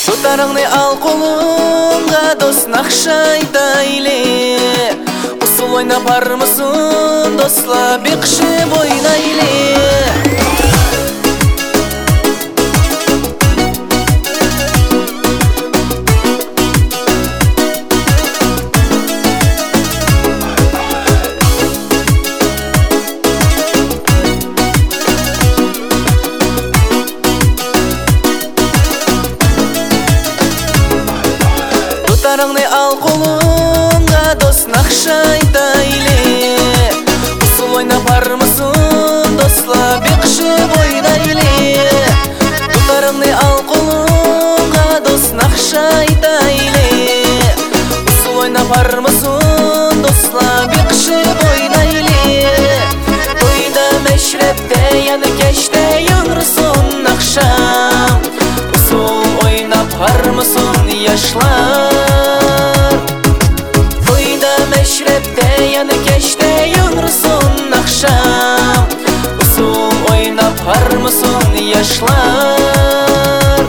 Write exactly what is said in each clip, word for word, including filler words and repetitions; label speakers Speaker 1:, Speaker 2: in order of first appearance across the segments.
Speaker 1: Tutarыңны ал қолыңға, дос нақша айтайлы. Усул ойнап бармысың, досла бекшіп ойнайлы. Tutarыңны ал қолыңға, дос нақша айтайлы. Усул ойнап бармысың, досла бекшіп ойнайлы. Tutarыңны ал қолыңға, дос нақша айтайлы. Усул ойнап бармысың, досла бекшіп ойнайлы. Тойда мәшрепте, яны кеште юңрысың нақшам. Усул ойнап бармысың яшлар. Тойда мәшрепте, яны кеште юңрысың нақшам. Усул ойнап бармысың яшлар.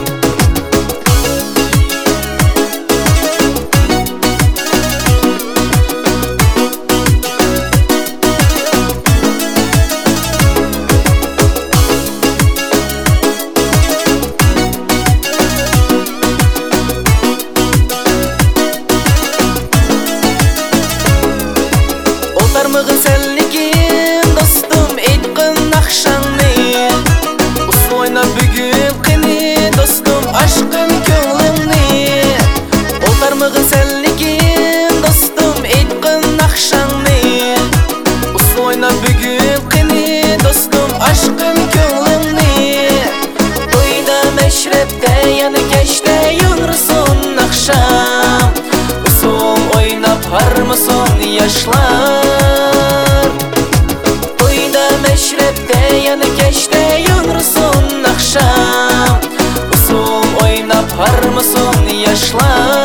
Speaker 1: Тармығын сәлнекем, достым, айтқын нақшаңны. Усул ойнап бүгін қыны, достым, ашқын көңліңні. Ол тармығын сәлнекем, достым, айтқын нақшаңны. Усул ойнап бүгін қыны, достым, ашқын көңліңні. Тойда мәшрепте, яны кеште юңрысың нақшам. Усул ойнап бармысың яшлар. Тойда мәшрепте, яны кеште юңрысың нақшам. Усул ойнап бармысың яшлар.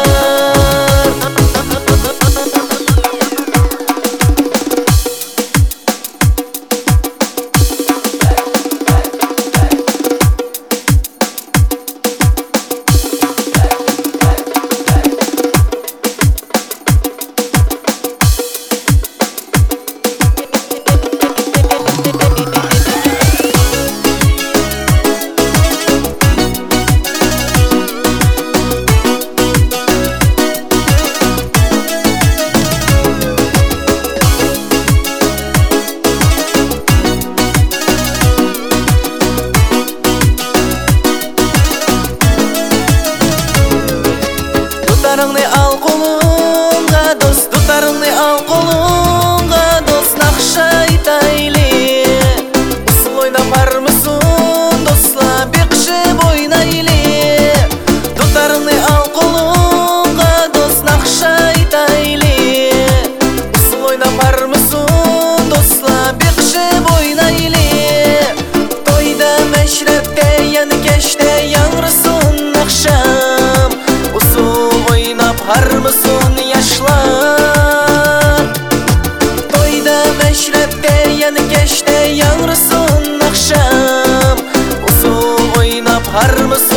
Speaker 1: Tutarыңны ал қолыңға, дос, tutarыңны ал қолыңға, дос нақша айтайлы. Усул ойнап бармысың, досла бекшіп ойнайлы. Tutarыңны ал қолыңға, дос нақша айтайлы. Усул ойнап бармысың, досла бекшіп ойнайлы. Тойда мәшрепте, яны кеште яңрысың нақшам. Усул ойнап бармысың яшлар. Тойда мәшрепте, яны кеште яңрысың нақшам. Усул ойнап бармысың